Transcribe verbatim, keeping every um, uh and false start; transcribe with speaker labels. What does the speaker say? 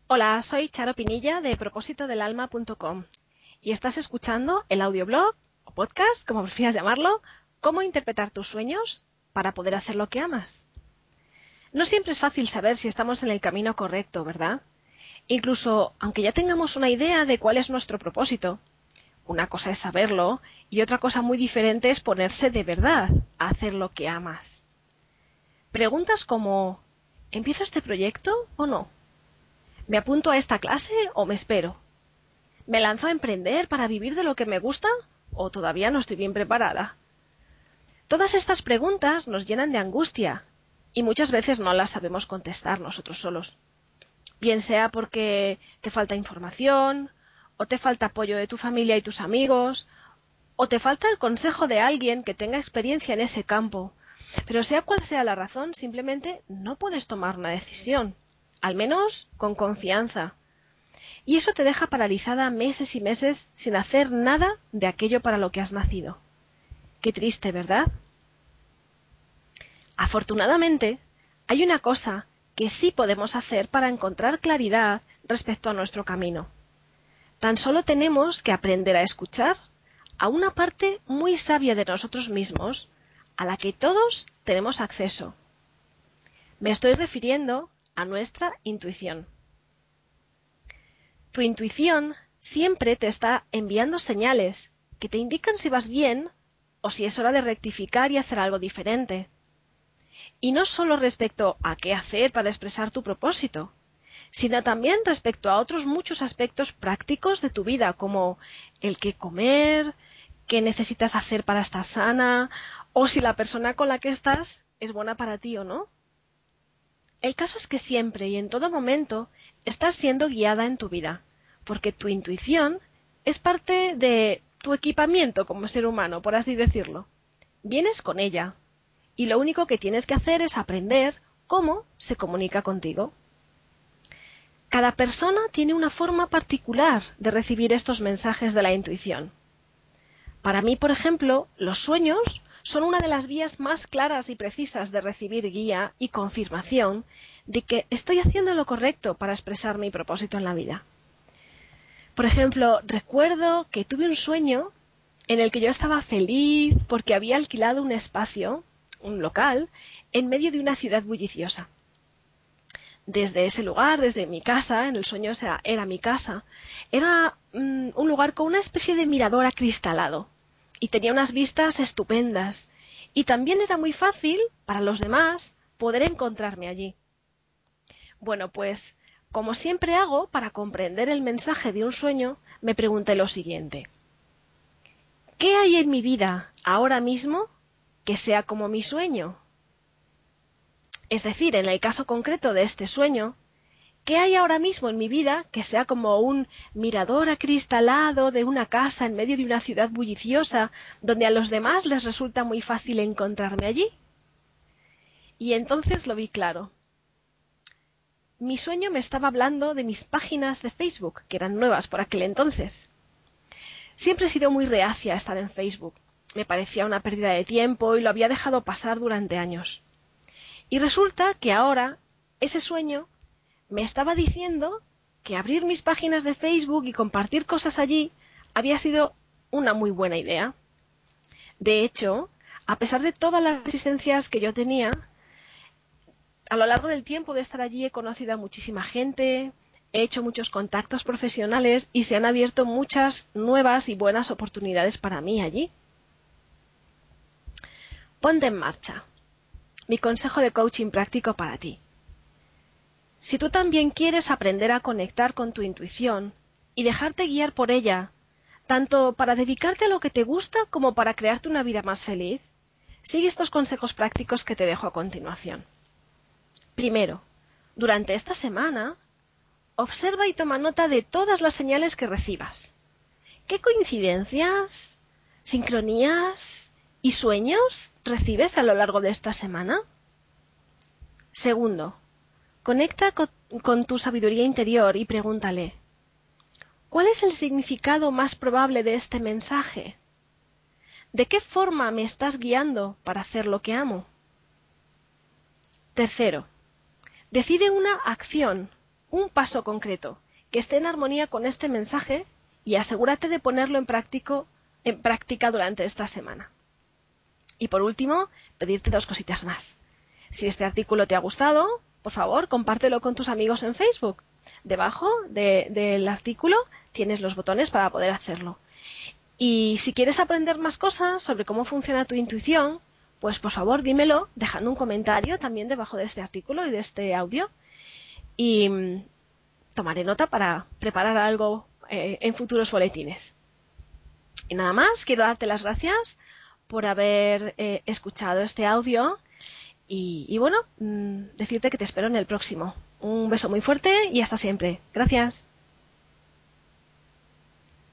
Speaker 1: Hola, soy Charo Pinilla de propósito del alma punto com y estás escuchando el audioblog o podcast, como prefieras llamarlo, Cómo interpretar tus sueños para poder hacer lo que amas. No siempre es fácil saber si estamos en el camino correcto, ¿verdad? Incluso aunque ya tengamos una idea de cuál es nuestro propósito, una cosa es saberlo y otra cosa muy diferente es ponerse de verdad a hacer lo que amas. Preguntas como ¿empiezo este proyecto o no? ¿Me apunto a esta clase o me espero? ¿Me lanzo a emprender para vivir de lo que me gusta o todavía no estoy bien preparada? Todas estas preguntas nos llenan de angustia y muchas veces no las sabemos contestar nosotros solos. Bien sea porque te falta información, o te falta apoyo de tu familia y tus amigos, o te falta el consejo de alguien que tenga experiencia en ese campo. Pero sea cual sea la razón, simplemente no puedes tomar una decisión, al menos con confianza. Y eso te deja paralizada meses y meses sin hacer nada de aquello para lo que has nacido. Qué triste, ¿verdad? Afortunadamente, hay una cosa que sí podemos hacer para encontrar claridad respecto a nuestro camino. Tan solo tenemos que aprender a escuchar a una parte muy sabia de nosotros mismos, a la que todos tenemos acceso. Me estoy refiriendo a nuestra intuición. Tu intuición siempre te está enviando señales que te indican si vas bien o si es hora de rectificar y hacer algo diferente. Y no solo respecto a qué hacer para expresar tu propósito, sino también respecto a otros muchos aspectos prácticos de tu vida, como el qué comer, qué necesitas hacer para estar sana, o si la persona con la que estás es buena para ti o no. El caso es que siempre y en todo momento estás siendo guiada en tu vida, porque tu intuición es parte de tu equipamiento como ser humano, por así decirlo. Vienes con ella, y lo único que tienes que hacer es aprender cómo se comunica contigo. Cada persona tiene una forma particular de recibir estos mensajes de la intuición. Para mí, por ejemplo, los sueños son una de las vías más claras y precisas de recibir guía y confirmación de que estoy haciendo lo correcto para expresar mi propósito en la vida. Por ejemplo, recuerdo que tuve un sueño en el que yo estaba feliz porque había alquilado un espacio, un local, en medio de una ciudad bulliciosa. Desde ese lugar, desde mi casa, en el sueño o sea, era mi casa, era mmm, un lugar con una especie de mirador acristalado y tenía unas vistas estupendas y también era muy fácil para los demás poder encontrarme allí. Bueno, pues como siempre hago para comprender el mensaje de un sueño, me pregunté lo siguiente: ¿qué hay en mi vida ahora mismo que sea como mi sueño? Es decir, en el caso concreto de este sueño, ¿qué hay ahora mismo en mi vida que sea como un mirador acristalado de una casa en medio de una ciudad bulliciosa, donde a los demás les resulta muy fácil encontrarme allí? Y entonces lo vi claro. Mi sueño me estaba hablando de mis páginas de Facebook, que eran nuevas por aquel entonces. Siempre he sido muy reacia a estar en Facebook. Me parecía una pérdida de tiempo y lo había dejado pasar durante años. Y resulta que ahora ese sueño me estaba diciendo que abrir mis páginas de Facebook y compartir cosas allí había sido una muy buena idea. De hecho, a pesar de todas las resistencias que yo tenía, a lo largo del tiempo de estar allí he conocido a muchísima gente, he hecho muchos contactos profesionales y se han abierto muchas nuevas y buenas oportunidades para mí allí. Ponte en marcha. Mi consejo de coaching práctico para ti. Si tú también quieres aprender a conectar con tu intuición y dejarte guiar por ella, tanto para dedicarte a lo que te gusta como para crearte una vida más feliz, sigue estos consejos prácticos que te dejo a continuación. Primero, durante esta semana, observa y toma nota de todas las señales que recibas. ¿Qué coincidencias, sincronías y sueños recibes a lo largo de esta semana? Segundo, conecta con, con tu sabiduría interior y pregúntale: ¿cuál es el significado más probable de este mensaje? ¿De qué forma me estás guiando para hacer lo que amo? Tercero, decide una acción un paso concreto que esté en armonía con este mensaje y asegúrate de ponerlo en, práctico, en práctica durante esta semana. Y por último, pedirte dos cositas más. Si este artículo te ha gustado, por favor, compártelo con tus amigos en Facebook. Debajo de, del artículo tienes los botones para poder hacerlo. Y si quieres aprender más cosas sobre cómo funciona tu intuición, pues por favor dímelo dejando un comentario también debajo de este artículo y de este audio. Y mmm, tomaré nota para preparar algo eh, en futuros boletines. Y nada más, quiero darte las gracias por haber eh, escuchado este audio y, y bueno, mmm, decirte que te espero en el próximo. Un beso muy fuerte y hasta siempre. Gracias.